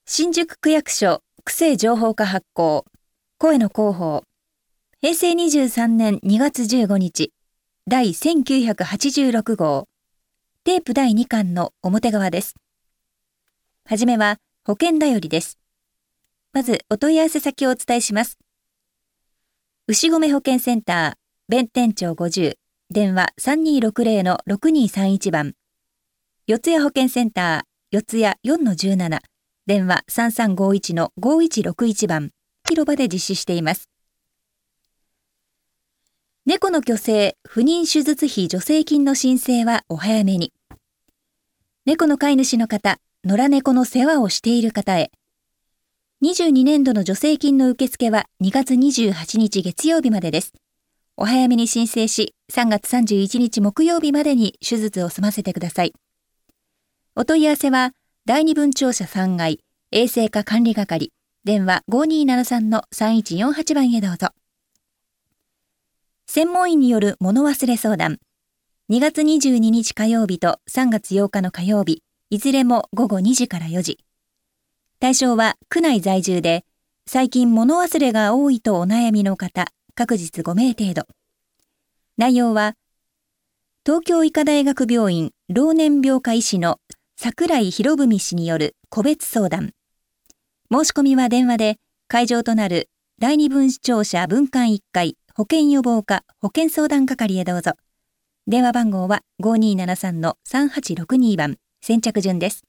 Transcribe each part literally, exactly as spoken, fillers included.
新宿区役所区政情報課発行声の広報へいせいにじゅうさんねんにがつじゅうごにち第せんきゅうひゃくはちじゅうろくごうテープだいにかんの表側です。はじめは保険だよりです。まずお問い合わせ先をお伝えします。牛込保健センター弁天町ごじゅう電話 さんにーろくぜろ のろくにーさんいち 番、四谷保健センター四谷 よんのじゅうなな電話 さんさんごいち のごいちろくいち 番、広場で実施しています。猫の去勢不妊手術費助成金の申請はお早めに。猫の飼い主の方、野良猫の世話をしている方へ。にじゅうにねんどの助成金の受付はにがつにじゅうはちにち月曜日までです。お早めに申請し、さんがつさんじゅういちにち木曜日までに手術を済ませてください。お問い合わせは、第二分庁舎さんがい、衛生課管理係、電話 ごにーななさん のさんいちよんはち 番へどうぞ。専門医による物忘れ相談。にがつにじゅうににち火曜日とさんがつようかの火曜日、いずれもごごにじからよじ。対象は区内在住で、最近物忘れが多いとお悩みの方、各日ごめい程度。内容は、東京医科大学病院老年病科医師の櫻井博文氏による個別相談。申し込みは電話で、会場となる第二分庁舎分館いっかい保健予防課保健相談係へどうぞ。電話番号は ごにーななさん のさんはちろくに 番、先着順です。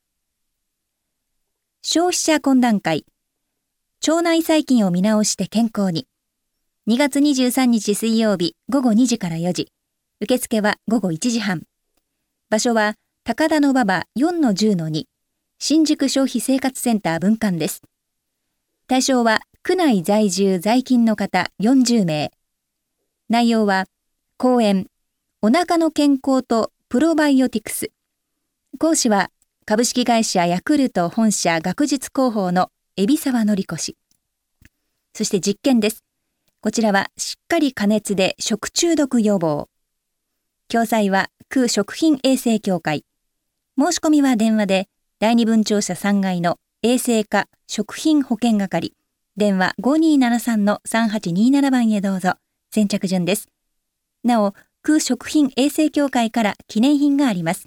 消費者懇談会。腸内細菌を見直して健康に。にがつにじゅうさんにち水曜日ごごにじからよじ。受付はごごいちじはん。場所は高田馬場 よんのじゅうのに。新宿消費生活センター分館です。対象は区内在住在勤の方よんじゅうめい。内容は講演。お腹の健康とプロバイオティクス。講師は株式会社ヤクルト本社学術広報の海老沢典子氏。そして実験です。こちらはしっかり加熱で食中毒予防。共催は区食品衛生協会。申し込みは電話で第二分庁舎さんがいの衛生課食品保健係。電話 ごにーななさん のさんはちにーなな 番へどうぞ。先着順です。なお、区食品衛生協会から記念品があります。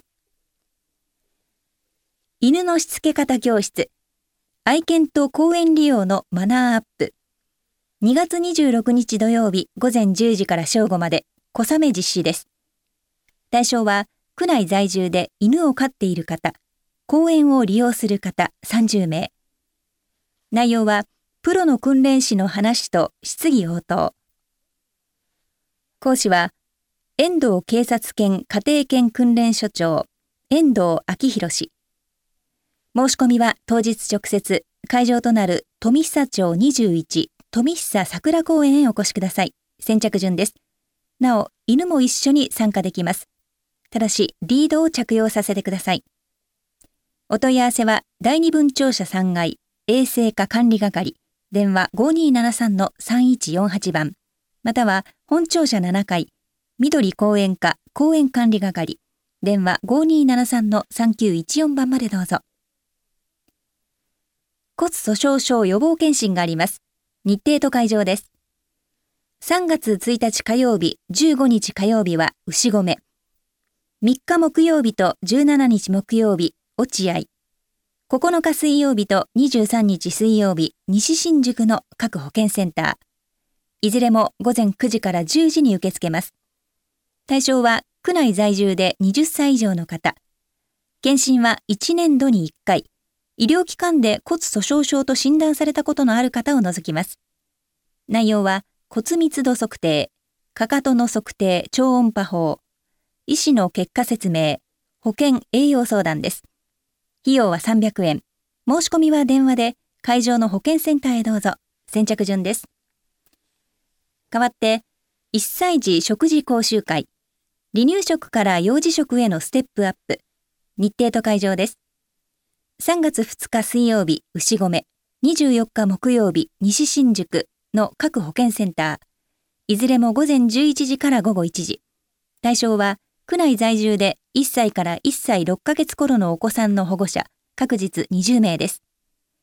犬のしつけ方教室。愛犬と公園利用のマナーアップ。にがつにじゅうろくにち土曜日ごぜんじゅうじから正午まで小雨実施です。対象は区内在住で犬を飼っている方、公園を利用する方さんじゅうめい。内容はプロの訓練士の話と質疑応答。講師は遠藤警察犬家庭犬訓練所長遠藤昭弘氏。申し込みは当日直接会場となる富久町にじゅういち富久桜公園へお越しください。先着順です。なお、犬も一緒に参加できます。ただしリードを着用させてください。お問い合わせは第二分庁舎さんがい衛生課管理係電話 ごにーななさん のさんいちよんはち 番、または本庁舎ななかい緑公園課公園管理係電話 ごにーななさん のさんきゅういちよん 番までどうぞ。骨粗鬆症予防検診があります。日程と会場です。さんがつついたち火曜日、じゅうごにち火曜日は牛込。みっか木曜日とじゅうしちにち木曜日、落合。ここのか水曜日とにじゅうさんにち水曜日、西新宿の各保健センター。いずれもごぜんくじからじゅうじに受け付けます。対象は区内在住ではたち以上の方。検診はいちねんどにいっかい。医療機関で骨粗鬆症と診断されたことのある方を除きます。内容は骨密度測定、かかとの測定超音波法、医師の結果説明、保健栄養相談です。費用はさんびゃくえん。申し込みは電話で会場の保健センターへどうぞ。先着順です。代わっていっさい児食事講習会。離乳食から幼児食へのステップアップ。日程と会場です。さんがつふつか水曜日、牛込。にじゅうよっか木曜日、西新宿の各保健センター。いずれもごぜんじゅういちじからごごいちじ。対象は区内在住でいっさいからいっさいろっかげつ頃のお子さんの保護者、各日にじゅうめいです。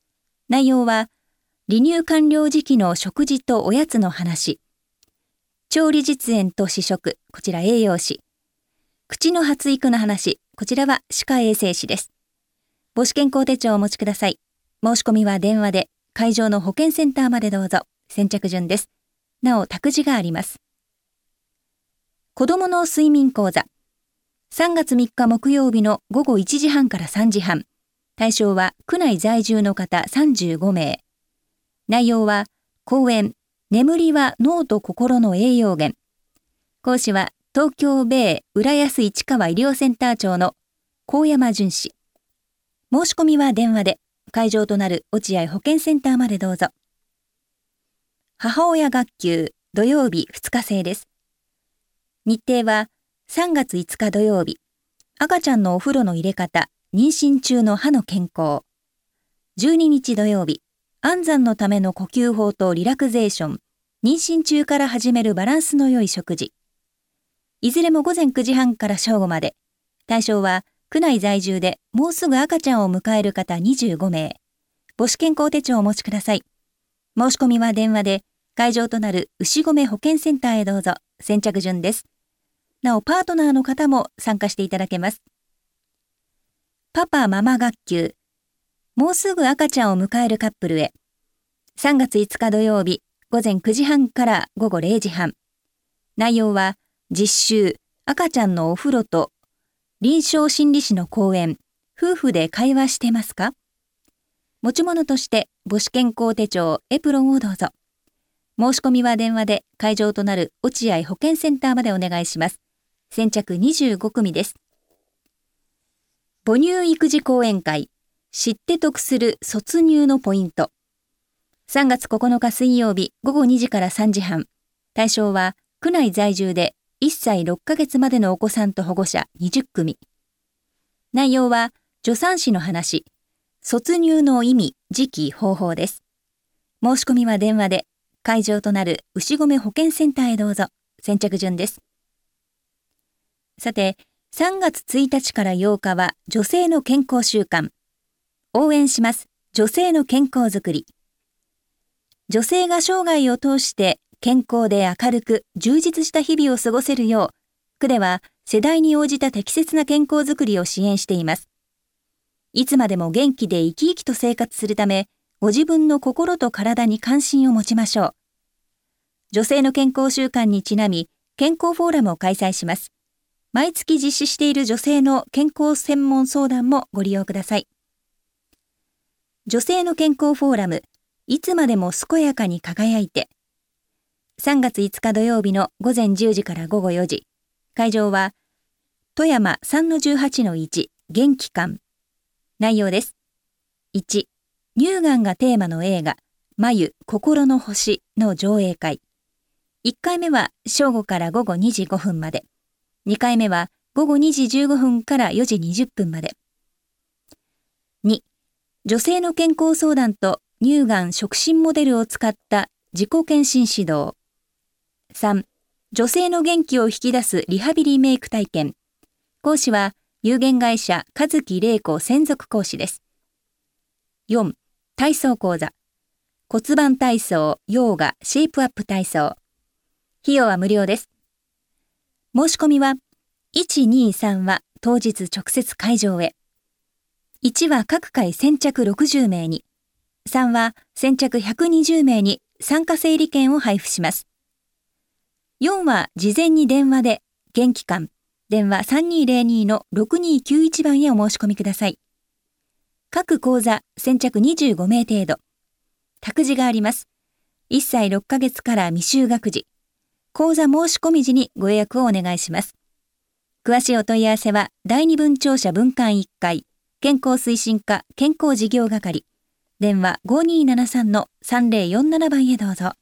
内容は、離乳完了時期の食事とおやつの話、調理実演と試食、こちら栄養士、口の発育の話、こちらは歯科衛生士です。母子健康手帳をお持ちください。申し込みは電話で、会場の保健センターまでどうぞ。先着順です。なお、託児があります。子どもの睡眠講座。さんがつみっか木曜日の午後いちじはんからさんじはん。対象は区内在住の方さんじゅうごめい。内容は、講演、眠りは脳と心の栄養源。講師は東京米浦安市川医療センター長の高山淳氏。申し込みは電話で、会場となる落合保健センターまでどうぞ。母親学級土曜日ふつか制です。日程はさんがついつか土曜日、赤ちゃんのお風呂の入れ方、妊娠中の歯の健康。じゅうににち土曜日、安産のための呼吸法とリラクゼーション、妊娠中から始めるバランスの良い食事。いずれもごぜんくじはんから正午まで。対象は区内在住でもうすぐ赤ちゃんを迎える方にじゅうごめい。母子健康手帳をお持ちください。申し込みは電話で、会場となる牛込保健センターへどうぞ。先着順です。なお、パートナーの方も参加していただけます。パパママ学級。もうすぐ赤ちゃんを迎えるカップルへ。さんがついつか土曜日、ごぜんくじはんからごごれいじはん。内容は、実習、赤ちゃんのお風呂と、臨床心理士の講演、夫婦で会話してますか？持ち物として、母子健康手帳、エプロンをどうぞ。申し込みは電話で、会場となる落合保健センターまでお願いします。先着にじゅうごくみです。母乳育児講演会、知って得する卒乳のポイント。さんがつここのか水曜日ごごにじからさんじはん。対象は区内在住でいっさいろっかげつまでのお子さんと保護者にじゅっくみ。内容は助産師の話、卒乳の意味、時期、方法です。申し込みは電話で、会場となる牛込保健センターへどうぞ。先着順です。さて、さんがつついたちからようかは女性の健康習慣。応援します。女性の健康づくり。女性が生涯を通して健康で明るく充実した日々を過ごせるよう、区では世代に応じた適切な健康づくりを支援しています。いつまでも元気で生き生きと生活するため、ご自分の心と体に関心を持ちましょう。女性の健康習慣にちなみ、健康フォーラムを開催します。毎月実施している女性の健康専門相談もご利用ください。女性の健康フォーラム、いつまでも健やかに輝いて。さんがついつか土曜日のごぜんじゅうじからごごよじ。会場は、富山 さんのじゅうはちのいち 元気館。内容です。いち、乳がんがテーマの映画、まゆ心の星の上映会。いっかいめは正午からごごにじごふんまで。にかいめはごごにじじゅうごふんからよじにじゅっぷんまで。に、女性の健康相談と乳がん触診モデルを使った自己検診指導。さん、女性の元気を引き出すリハビリメイク体験。講師は有限会社和木玲子専属講師です。よん、体操講座。骨盤体操、ヨーガ、シェイプアップ体操。費用は無料です。申し込みは、いち、に、さんは当日直接会場へ。いちは各回先着ろくじゅうめいに、さんは先着ひゃくにじゅうめいに参加整理券を配布します。よんは事前に電話で、元気館、電話さんにーぜろにのろくにーきゅういちばんへお申し込みください。各講座先着にじゅうごめい程度。託児があります。いっさいろっかげつから未就学児。講座申し込み時にご予約をお願いします。詳しいお問い合わせは、第二分庁舎分館いっかい、健康推進課健康事業係、電話 ごにーななさんのさんぜろよんなな 番へどうぞ。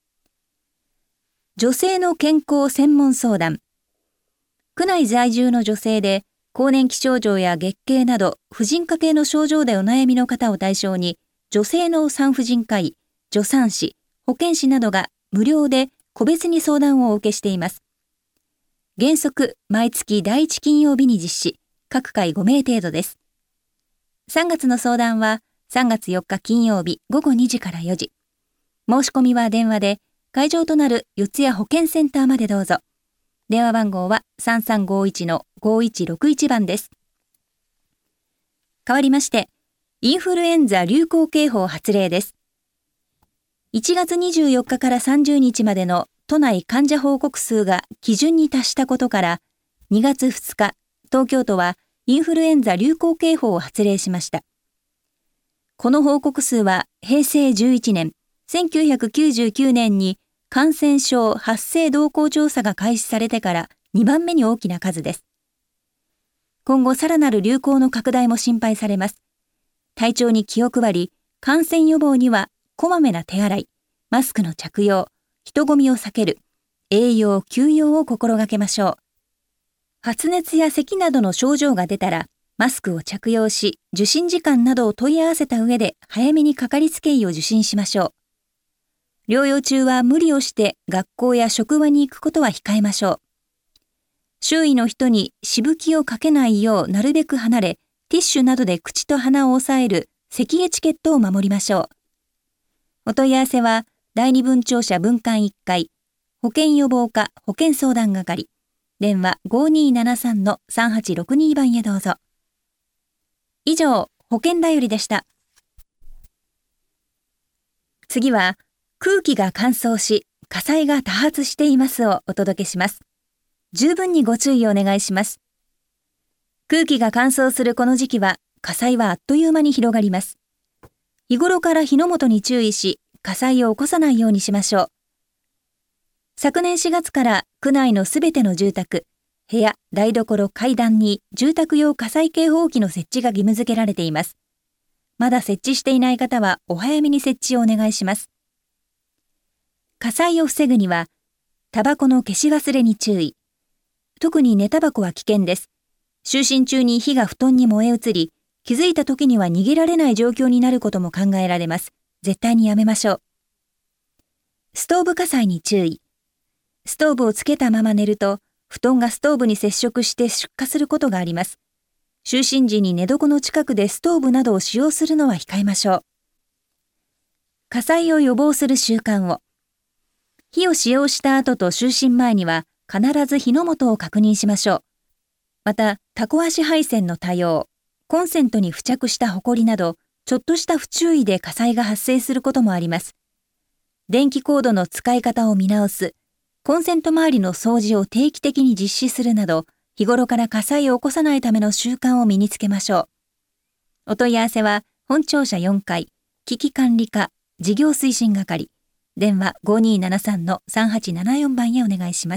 女性の健康専門相談。区内在住の女性で、更年期症状や月経など、婦人科系の症状でお悩みの方を対象に、女性の産婦人科医、助産師、保健師などが無料で個別に相談をお受けしています。原則、毎月だいいち金曜日に実施、各回ごめい程度です。さんがつの相談は、 さんがつよっか金曜日ごごにじからよじ。申し込みは電話で、会場となる四谷保健センターまでどうぞ。電話番号は さんさんごいちのごいちろくいち 番です。代わりまして、インフルエンザ流行警報発令です。いちがつにじゅうよっかからさんじゅうにちまでの都内患者報告数が基準に達したことから、にがつふつか、東京都はインフルエンザ流行警報を発令しました。この報告数はへいせいじゅういちねん、せんきゅうひゃくきゅうじゅうきゅうねんに感染症発生動向調査が開始されてからにばんめに大きな数です。今後さらなる流行の拡大も心配されます。体調に気を配り、感染予防にはこまめな手洗い、マスクの着用、人混みを避ける、栄養・休養を心がけましょう。発熱や咳などの症状が出たら、マスクを着用し、受診時間などを問い合わせた上で早めにかかりつけ医を受診しましょう。療養中は無理をして学校や職場に行くことは控えましょう。周囲の人にしぶきをかけないようなるべく離れ、ティッシュなどで口と鼻を押さえる咳エチケットを守りましょう。お問い合わせは、第二分庁舎分館いっかい、保健予防課保健相談係、電話 ごにーななさんのさんはちろくに 番へどうぞ。以上、保健だよりでした。次は、空気が乾燥し、火災が多発していますをお届けします。十分にご注意をお願いします。空気が乾燥するこの時期は、火災はあっという間に広がります。日頃から火の元に注意し、火災を起こさないようにしましょう。昨年しがつから区内のすべての住宅、部屋、台所、階段に住宅用火災警報器の設置が義務付けられています。まだ設置していない方はお早めに設置をお願いします。火災を防ぐには、タバコの消し忘れに注意。特に寝タバコは危険です。就寝中に火が布団に燃え移り、気づいた時には逃げられない状況になることも考えられます。絶対にやめましょう。ストーブ火災に注意。ストーブをつけたまま寝ると、布団がストーブに接触して出火することがあります。就寝時に寝床の近くでストーブなどを使用するのは控えましょう。火災を予防する習慣を。火を使用した後と就寝前には必ず火の元を確認しましょう。また、タコ足配線の多用、コンセントに付着したホコリなど、ちょっとした不注意で火災が発生することもあります。電気コードの使い方を見直す、コンセント周りの掃除を定期的に実施するなど、日頃から火災を起こさないための習慣を身につけましょう。お問い合わせは、本庁舎よんかい、危機管理課、事業推進係、電話 ごにーななさんのさんはちななよん 番へお願いします。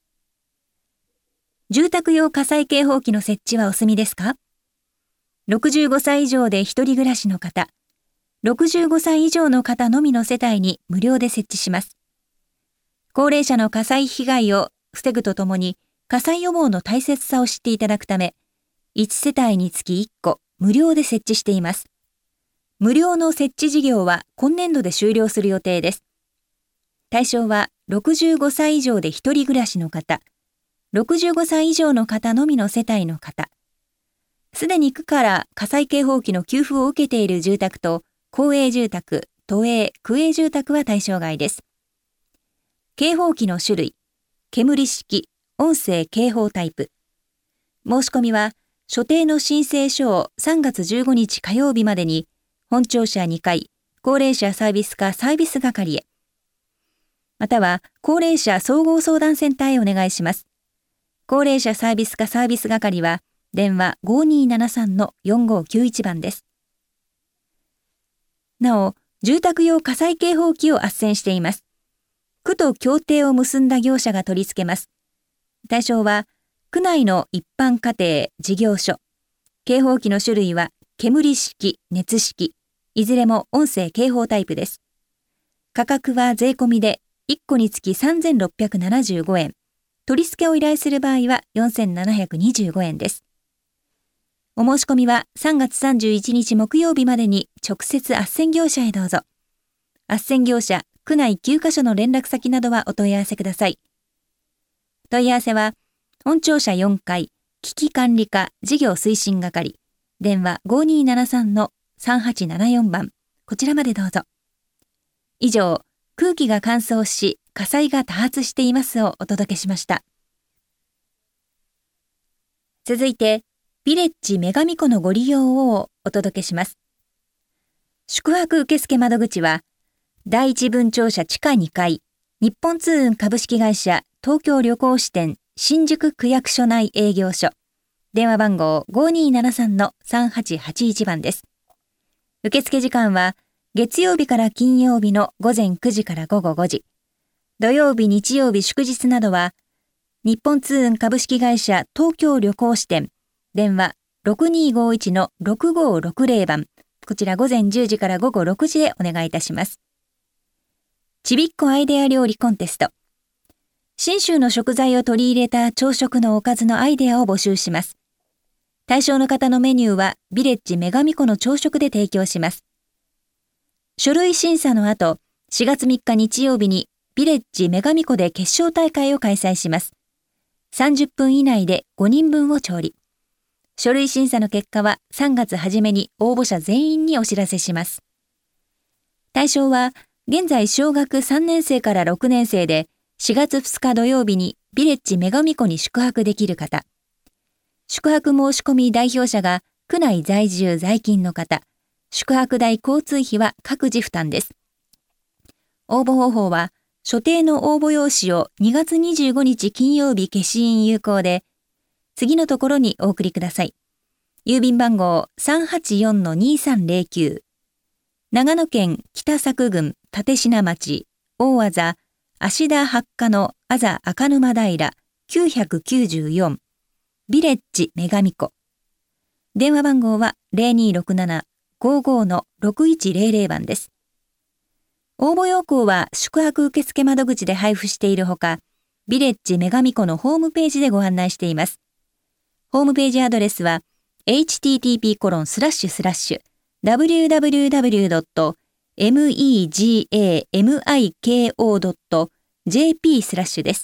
住宅用火災警報器の設置はお済みですか？ろくじゅうごさい以上で一人暮らしの方、ろくじゅうごさい以上の方のみの世帯に無料で設置します。高齢者の火災被害を防ぐとともに、火災予防の大切さを知っていただくため、いちせたいにつきいっこ無料で設置しています。無料の設置事業は今年度で終了する予定です。対象はろくじゅうごさい以上で一人暮らしの方、ろくじゅうごさい以上の方のみの世帯の方、すでに区から火災警報器の給付を受けている住宅と、公営住宅、都営、区営住宅は対象外です。警報器の種類、煙式、音声警報タイプ。申し込みは、所定の申請書をさんがつじゅうごにち火曜日までに、本庁舎にかい、高齢者サービス課サービス係へ。または、高齢者総合相談センターへお願いします。高齢者サービス課サービス係は、電話 ごにーななさんのよんごきゅういち 番です。なお、住宅用火災警報器を斡旋しています。区と協定を結んだ業者が取り付けます。対象は、区内の一般家庭、事業所。警報器の種類は、煙式、熱式、いずれも音声警報タイプです。価格は税込みで、いっこにつきさんぜんろっぴゃくななじゅうごえん。取り付けを依頼する場合はよんせんななひゃくにじゅうごえんです。お申し込みはさんがつさんじゅういちにち木曜日までに直接斡旋業者へどうぞ。斡旋業者、区内きゅうかしょの連絡先などはお問い合わせください。問い合わせは、本庁舎よんかい、危機管理課事業推進係、電話 ごにーななさんのさんはちななよんばん、こちらまでどうぞ。以上、空気が乾燥し、火災が多発していますをお届けしました。続いて、ヴィレッジ女神湖のご利用をお届けします。宿泊受付窓口は、第一分庁舎地下にかい、日本通運株式会社東京旅行支店新宿区役所内営業所。電話番号 ごにーななさんのさんはちはちいち 番です。受付時間は月曜日から金曜日の午前くじから午後ごじ。土曜日、日曜日、祝日などは日本通運株式会社東京旅行支店。電話 ろくにーごいちのろくごーろくぜろ 番。こちら午前じゅうじから午後ろくじへお願いいたします。ちびっこアイデア料理コンテスト。信州の食材を取り入れた朝食のおかずのアイデアを募集します。対象の方のメニューはヴィレッジ女神湖の朝食で提供します。書類審査の後、しがつみっか日曜日にヴィレッジ女神湖で決勝大会を開催します。さんじゅっぷん以内でごにんぶんを調理。書類審査の結果はさんがつ初めに応募者全員にお知らせします。対象は現在小学さんねんせいからろくねんせいでしがつふつか土曜日にヴィレッジ女神湖に宿泊できる方。宿泊申し込み代表者が区内在住在勤の方。宿泊代交通費は各自負担です。応募方法は所定の応募用紙をにがつにじゅうごにち金曜日消印有効で、次のところにお送りください。郵便番号 さんはちよんのにさんぜろきゅう。長野県北佐久郡立科町大字芦田八花のあざ赤沼平きゅうきゅうよんヴィレッジ女神湖。電話番号は ゼロにーろくななごーごーのろくいちぜろぜろ 番です。応募要項は宿泊受付窓口で配布しているほか、ヴィレッジ女神湖のホームページでご案内しています。ホームページアドレスは エイチティーティーピーコロンスラッシュスラッシュダブリューダブリューダブリュードットメガミコドットジェーピー スラッシュです。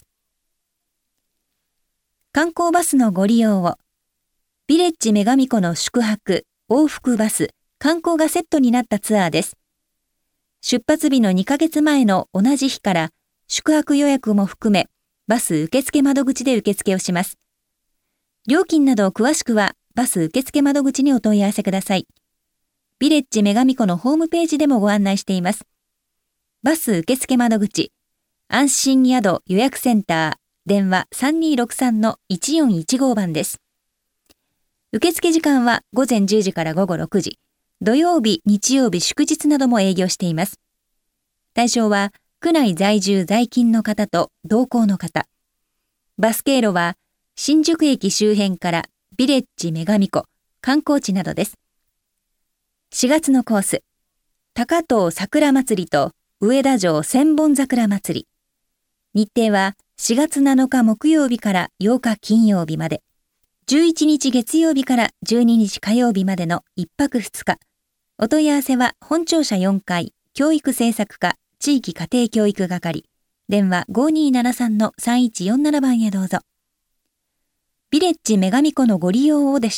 観光バスのご利用を。ヴィレッジ女神湖の宿泊、往復バス、観光がセットになったツアーです。出発日のにかげつまえの同じ日から宿泊予約も含めバス受付窓口で受付をします。料金など詳しくはバス受付窓口にお問い合わせください。ヴィレッジ女神湖のホームページでもご案内しています。バス受付窓口、安心宿予約センター、電話 さんにーろくさんのいちよんいちごー 番です。受付時間は午前じゅうじから午後ろくじ、土曜日、日曜日、祝日なども営業しています。対象は区内在住在勤の方と同行の方。バス経路は新宿駅周辺からヴィレッジ女神湖、観光地などです。しがつのコース、高遠桜祭りと上田城千本桜祭り。日程はしがつなのか木曜日からようか金曜日まで、じゅういちにち月曜日からじゅうににち火曜日までのいっぱくふつか。お問い合わせは本庁舎よんかい、教育政策課、地域家庭教育係。電話 ごにーななさんのさんいちよんなな 番へどうぞ。ヴィレッジ女神湖のご利用をでした。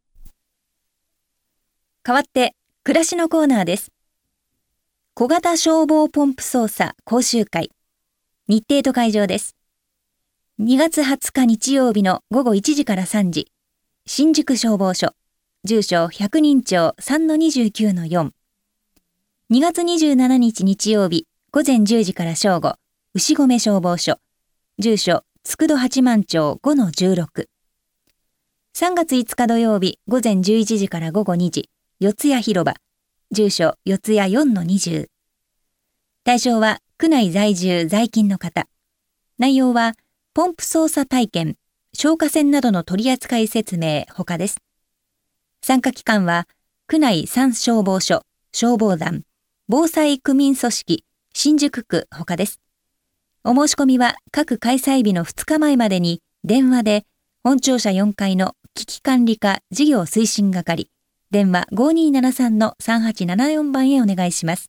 代わって、暮らしのコーナーです。小型消防ポンプ操作講習会。日程と会場です。にがつはつか日曜日のごごいちじからさんじ。新宿消防署。住所百人町 さんのにじゅうきゅうのよん。にがつにじゅうしちにち日曜日、午前じゅうじから正午、牛込消防署。住所、佃八幡町 ごのじゅうろく。さんがついつか土曜日、午前じゅういちじから午後にじ、四谷広場。住所、四谷よんのにじゅう。対象は、区内在住在勤の方。内容は、ポンプ操作体験、消火栓などの取扱説明他です。参加機関は、区内三消防署、消防団、防災区民組織、新宿区他です。お申し込みは各開催日のふつかまえまでに電話で本庁舎よんかいの危機管理課事業推進係、電話 ごにーななさんのさんはちななよん 番へお願いします。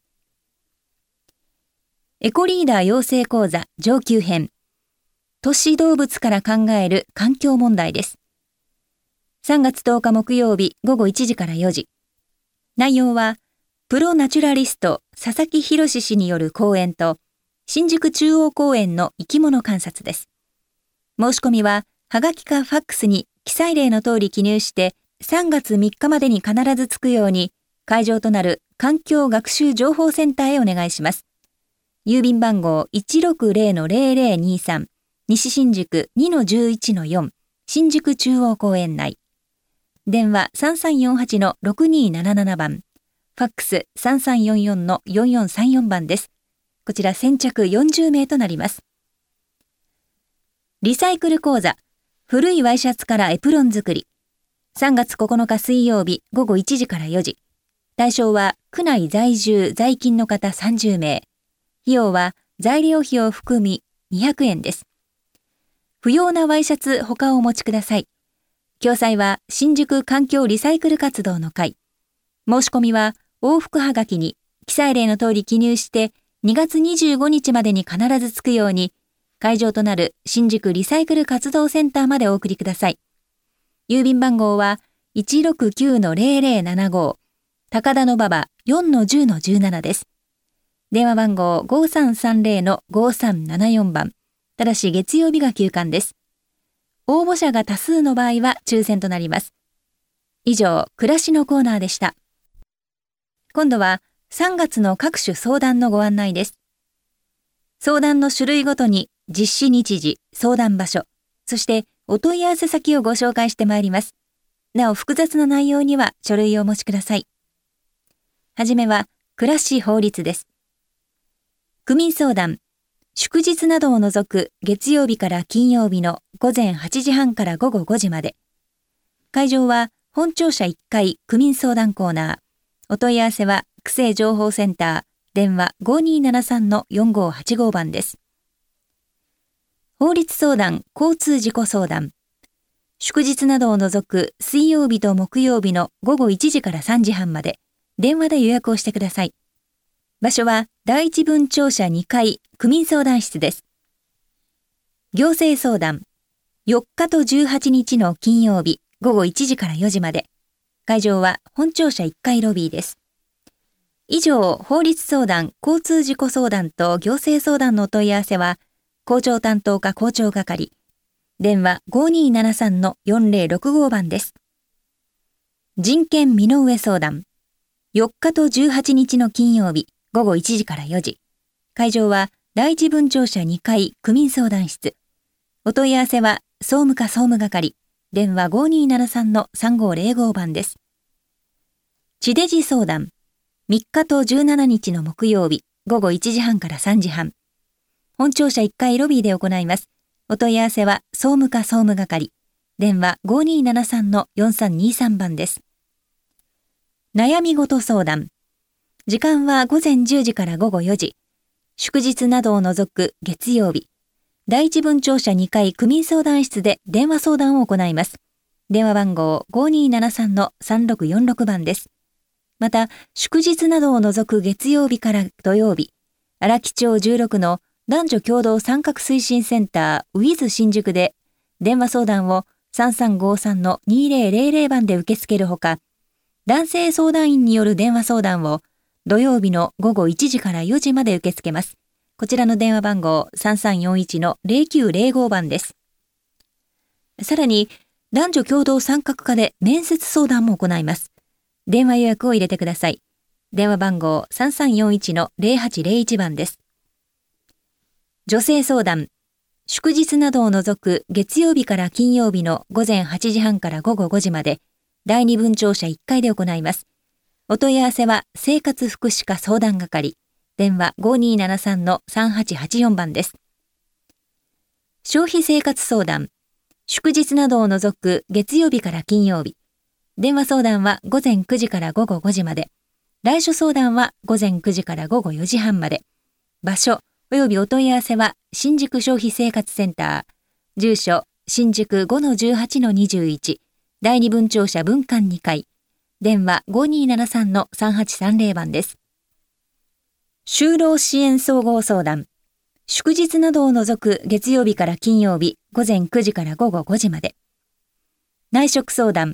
エコリーダー養成講座上級編。都市動物から考える環境問題です。さんがつとおか木曜日午後いちじからよじ。 内容は、プロナチュラリスト佐々木博氏による講演と、新宿中央公園の生き物観察です。申し込みは、はがきかファックスに記載例の通り記入して、さんがつみっかまでに必ず着くように、会場となる環境学習情報センターへお願いします。郵便番号 いちろくゼロのゼロゼロにさん、西新宿 にのじゅういちのよん、新宿中央公園内。電話 さんさんよんはちのろくにーなななな 番、ファックス さんさんよんよんのよんよんさんよん 番です。こちら先着よんじゅうめいとなります。リサイクル講座、古いワイシャツからエプロン作り。さんがつここのか水曜日ごごいちじからよじ。対象は区内在住在勤の方さんじゅうめい。費用は材料費を含みにひゃくえんです。不要なワイシャツ他をお持ちください。詳細は新宿環境リサイクル活動の会。申し込みは往復はがきに記載例の通り記入してにがつにじゅうごにちまでに必ず着くように、会場となる新宿リサイクル活動センターまでお送りください。郵便番号は いちろくきゅうのゼロゼロななご、高田馬場 よんのじゅうのじゅうなな です。電話番号 ごさんさんゼロのごさんななよん 番。ただし月曜日が休館です。応募者が多数の場合は抽選となります。以上、暮らしのコーナーでした。今度はさんがつの各種相談のご案内です。相談の種類ごとに実施日時、相談場所、そしてお問い合わせ先をご紹介してまいります。なお複雑な内容には書類をお持ちください。はじめは、暮らし法律です。区民相談、祝日などを除く月曜日から金曜日のごぜんはちじはんからごごごじまで。会場は本庁舎いっかい区民相談コーナー。お問い合わせは区政情報センター、電話 ごにーななさんのよんごーはちご 番です。法律相談、交通事故相談。祝日などを除く水曜日と木曜日のごごいちじからさんじはんまで、電話で予約をしてください。場所は第一分庁舎にかい区民相談室です。行政相談、よっかとじゅうはちにちの金曜日ごごいちじからよじまで。会場は本庁舎いっかいロビーです。以上、法律相談、交通事故相談と行政相談のお問い合わせは、校長担当課校長係。電話 ごにーななさんのよんぜろろくご 番です。人権身の上相談。よっかとじゅうはちにちの金曜日ごごいちじからよじ。会場は第一分庁舎にかい区民相談室。お問い合わせは総務課総務係。電話 ごにーななさんのさんごーぜろご 番です。地デジ相談。みっかとじゅうしちにちの木曜日ごごいちじはんからさんじはん。本庁舎いっかいロビーで行います。お問い合わせは総務課総務係。電話 ごにーななさんのよんさんにさん 番です。悩み事相談。時間はごぜんじゅうじからごごよじ。祝日などを除く月曜日。第一分庁舎にかい区民相談室で電話相談を行います。電話番号 ごにーななさんのさんろくよんろく 番です。また、祝日などを除く月曜日から土曜日、荒木町じゅうろくの男女共同参画推進センターウィズ新宿で電話相談をさんさんごさんのにーぜろぜろぜろ 番で受け付けるほか、男性相談員による電話相談を土曜日のごごいちじからよじまで受け付けます。こちらの電話番号さんさんよんいちのぜろきゅうぜろご 番です。さらに、男女共同参画課で面接相談も行います。電話予約を入れてください。電話番号さんさんよんいちのぜろはちぜろいち 番です。女性相談。祝日などを除く月曜日から金曜日のごぜんはちじはんからごごごじまで、第二分庁舎いっかいで行います。お問い合わせは生活福祉課相談係。電話 ごにーななさんのさんはちはちよん 番です。消費生活相談。祝日などを除く月曜日から金曜日。電話相談はごぜんくじからごごごじまで。来所相談はごぜんくじからごごよじはんまで。場所およびお問い合わせは新宿消費生活センター。住所新宿 ごのじゅうはちのにじゅういち。第二分庁舎分館にかい。電話 ごにーななさんのさんはちさんぜろ 番です。就労支援総合相談。祝日などを除く月曜日から金曜日ごぜんくじからごごごじまで。内職相談。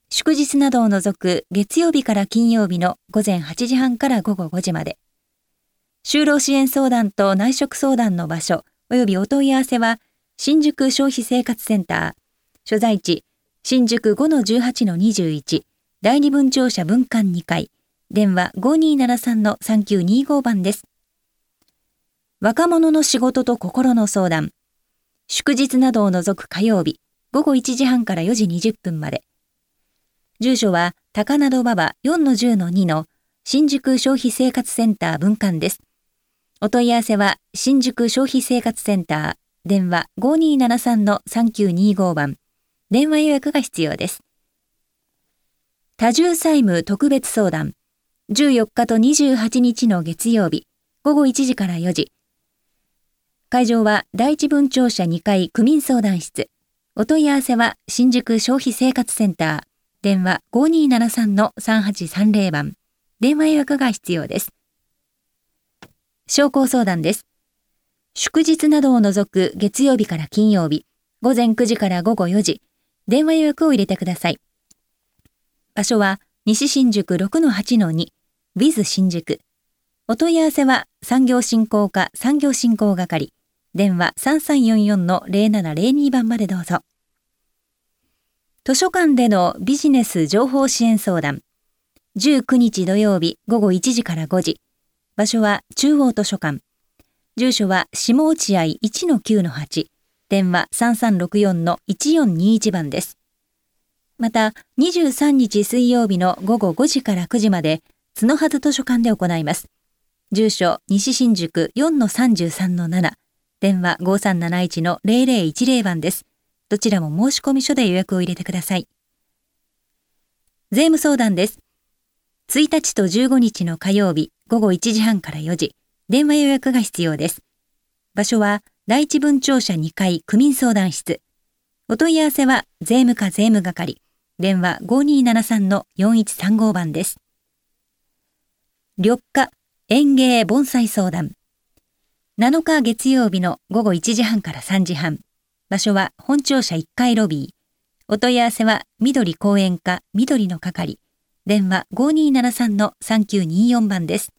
祝日などを除く月曜日から金曜日のごぜんはちじはんからごごごじまで。就労支援相談と内職相談の場所及びお問い合わせは、新宿消費生活センター、所在地、新宿 ごのじゅうはちのにじゅういち、第二分庁舎分館にかい、電話 ごにーななさんのさんきゅうにーご 番です。若者の仕事と心の相談。祝日などを除く火曜日、ごごいちじはんからよじにじゅっぷんまで。住所は高輪馬場 よんのじゅうのに の新宿消費生活センター分館です。お問い合わせは新宿消費生活センター、電話 ごにーななさんのさんきゅうにーご 番、電話予約が必要です。多重債務特別相談。じゅうよっかとにじゅうはちにちの月曜日、ごごいちじからよじ。会場は第一分庁舎にかい区民相談室。お問い合わせは新宿消費生活センター、電話 ごにーななさんのさんはちさんぜろ 番、電話予約が必要です。商工相談です。祝日などを除く月曜日から金曜日、ごぜんくじからごごよじ、電話予約を入れてください。場所は西新宿 ろくのはちのに、ウィズ 新宿。お問い合わせは産業振興課産業振興係、電話 さんさんよんよんのぜろななぜろに 番までどうぞ。図書館でのビジネス情報支援相談。じゅうくにち土曜日ごごいちじからごじ。場所は中央図書館。住所は下落合 いちのきゅうのはち、電話 さんさんろくよんのいちよんにいち 番です。また、にじゅうさんにち水曜日のごごごじからくじまで、角筈図書館で行います。住所、西新宿 よんのさんじゅうさんのなな、電話 ごさんなないちのぜろぜろいちぜろ 番です。どちらも申込書で予約を入れてください。税務相談です。ついたちとじゅうごにちの火曜日、ごごいちじはんからよじ、電話予約が必要です。場所は、第一分庁舎にかい区民相談室。お問い合わせは、税務課税務係。電話 ごにーななさんのよんいちさんご 番です。緑化園芸盆栽相談。なのか月曜日のごごいちじはんからさんじはん。場所は本庁舎いっかいロビー。お問い合わせは緑公園課緑の係。電話 ごにーななさんのさんきゅうにーよん 番です。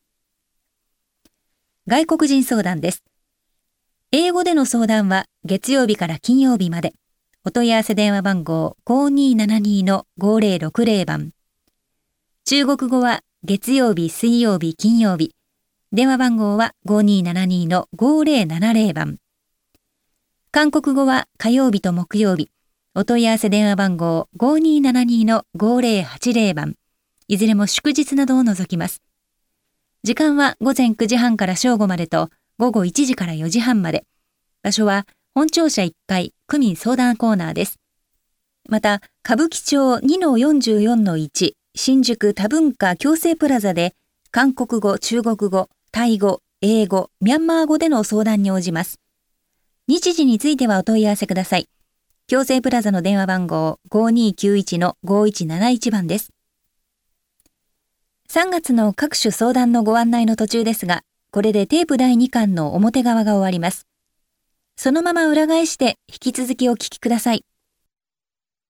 外国人相談です。英語での相談は月曜日から金曜日まで。お問い合わせ電話番号 ごにーななにのごぜろろくぜろ 番。中国語は月曜日、水曜日、金曜日。電話番号はごにーななにのごぜろななぜろ 番。韓国語は火曜日と木曜日。お問い合わせ電話番号 ごにーななにのごぜろはちぜろ 番。いずれも祝日などを除きます。時間はごぜんくじはんから正午までとごごいちじからよじはんまで。場所は本庁舎いっかい区民相談コーナーです。また、歌舞伎町 にのよんじゅうよんのいち 新宿多文化共生プラザで韓国語、中国語、タイ語、英語、ミャンマー語での相談に応じます。日時についてはお問い合わせください。共生プラザの電話番号 ごにーきゅういちのごいちなないち 番です。さんがつの各種相談のご案内の途中ですが、これでテープだいにかんの表側が終わります。そのまま裏返して引き続きお聞きください。